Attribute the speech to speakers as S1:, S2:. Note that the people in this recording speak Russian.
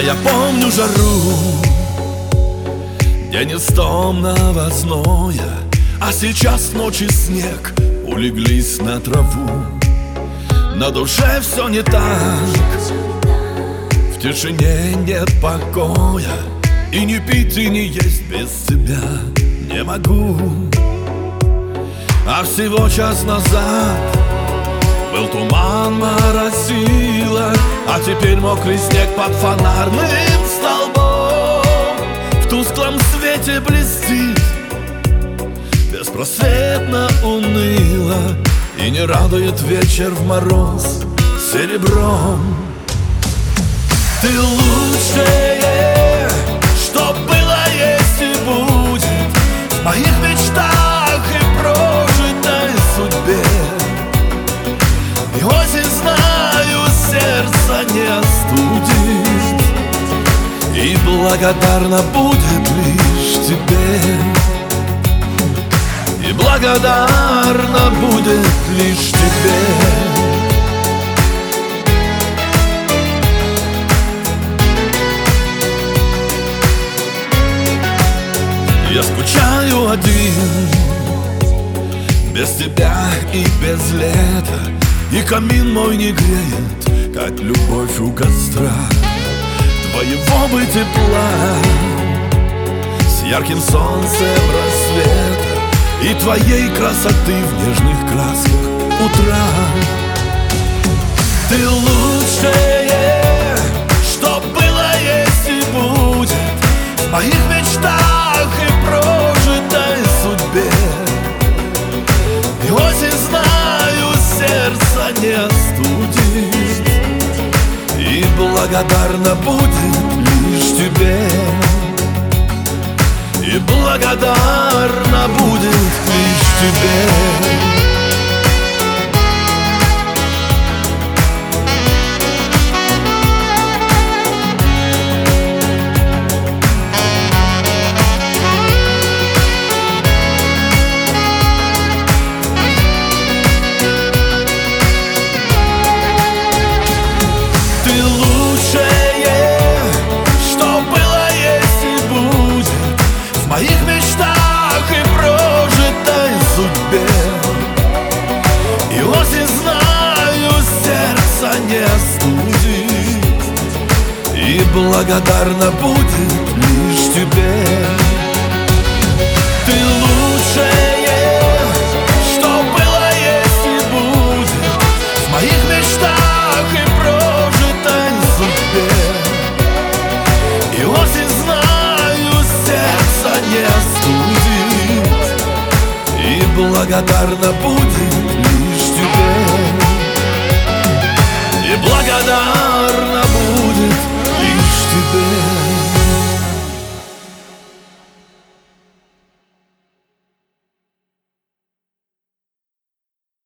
S1: я помню жару, день из томного зноя, а сейчас ночи снег улеглись на траву. На душе все не так, в тишине нет покоя, и не пить, и не есть без тебя не могу. А всего час назад был туман, моросило, а теперь мокрый снег под фонарным столбом в тусклом свете блестит, беспросветно уныло, и не радует вечер в мороз серебром. Ты лучшее, что было, есть и будет в моих мечтах и прожитой судьбе. И осень, знаю, сердце не остудит, и благодарна будет лишь тебе. И благодарна будет лишь тебе. Я скучаю один, без тебя и без лета, и камин мой не греет, как любовь у костра твоего бы тепла, с ярким солнцем рассвета и твоей красоты в нежных красках утра. Ты лучшее, что было, есть и будет в моих мечтах и прожитой судьбе. И осень, знаю, сердце не остудит, и благодарна будет лишь тебе. И благодарна будет лишь тебе. В моих мечтах и прожитой судьбе. И осень, знаю, сердце не остудит, и благодарна будет лишь тебе. Ты лучшее, что было, есть и будет в моих мечтах и прожитой судьбе. И осень, не остудит, и благодарна будет лишь тебе. И благодарна